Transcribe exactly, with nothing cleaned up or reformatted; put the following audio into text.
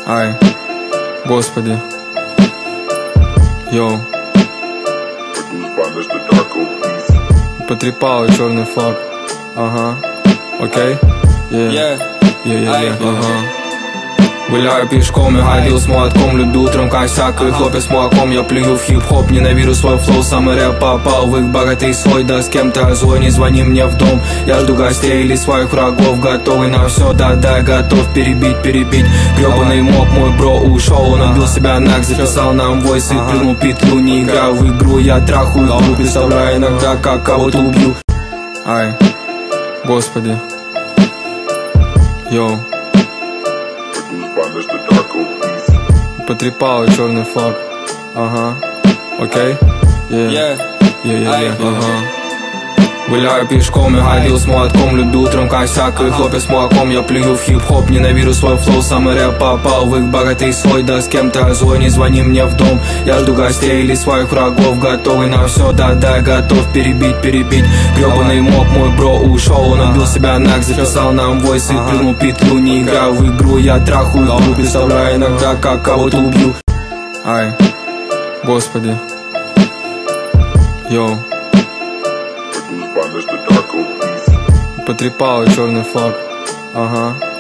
Ай, господи. Йоу. Потрепал черный флаг. Ага. Окей? Yeah. Yeah, ага. Гуляю пешком и ходил с молотком. Люблю утром косяк и хлопья с молоком. Я плюю в хип-хоп, ненавижу свой флоу. Самый рэп попал в их богатый слой. Да с кем-то злой, не звони мне в дом. Я жду гостей или своих врагов. Готовый на все, да-да, готов перебить, перебить. Гребаный моб, мой бро ушел. Он убил себя наг, записал нам войс и плюнул петлю. Не играю в игру, я трахаю игру. Представляю иногда, как кого-то убью. Ай, господи. Йоу. Потрепал черный флаг. Ага. Окей? Yeah. Yeah, yeah, ага. Гуляю пешком и ходил с молотком. Люблю утром косяк и хлопья с молоком. Я плюю в хип-хоп, ненавижу свой флоу. Самый рэп попал в их богатый слой. Да с кем-то злой, не звони мне в дом. Я жду гостей или своих врагов. Готовый на все, да-да, готов перебить, перебить. Гребаный моб, мой бро ушел. Он убил себя наг, записал нам войс и плюнул петлю. Не играю в игру, я трахаю игру. Представляю иногда, как кого-то убью. Ай, господи. Йоу. Потрепал черный флаг. Ага.